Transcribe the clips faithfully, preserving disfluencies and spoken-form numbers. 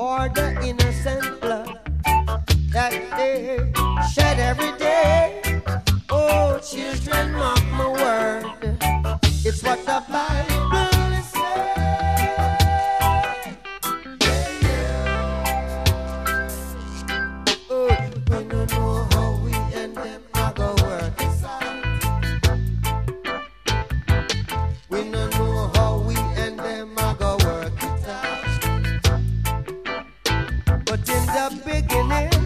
for the innocent blood that they shed every day. Oh, children, mark my word, it's what the Bible says. Oh, we don't know how we and them are gonna work this out. We don't know how we and them are gonna work it out. But in the beginning,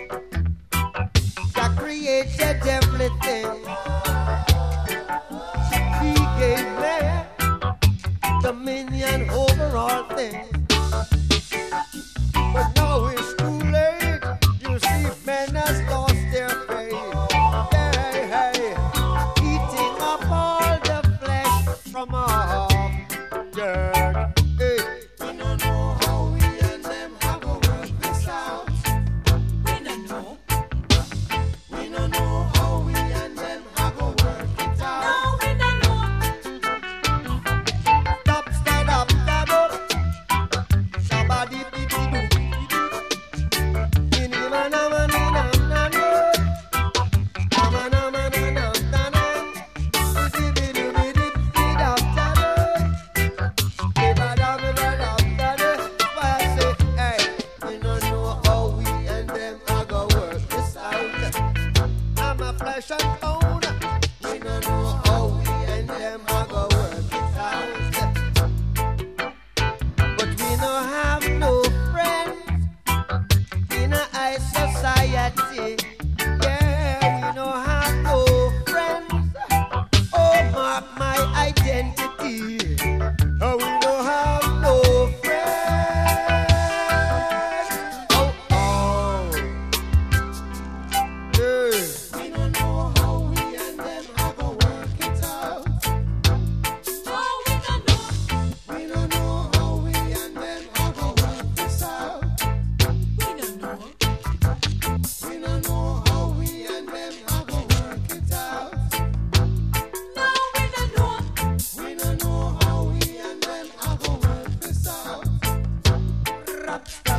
God created everything. He gave man dominion over all things. But now it's too late. You see, men has lost their faith. Hey, hey, eating up all the flesh from our dirt. Hey, we don't know how we and them are gonna work this out. We don't know. We don't know how we and them are gonna work it out. No, we don't know. Stop, stand up, stand up. Somebody be be do. Ini mana mana na na na. Mana mana na na na na. Be be do be do be da da da. Be ba da ba da da da da. Why I say, hey, we don't know how we and them are gonna work this out. I'm a flesh and bone. We don't know how we and them are gonna work it out. But we don't have no friends in a high society. Yeah, we don't have no friends. Oh, mark my identity. Oh, we don't have no friends. Oh, oh. Yeah. We don't know how we and them are gonna work it out. Oh, we don't know. We don't know how we and them are gonna work this out. We don't know. We don't know how we and them are gonna work it out. No, we don't know. We don't know how we and them are gonna work this out. Rap,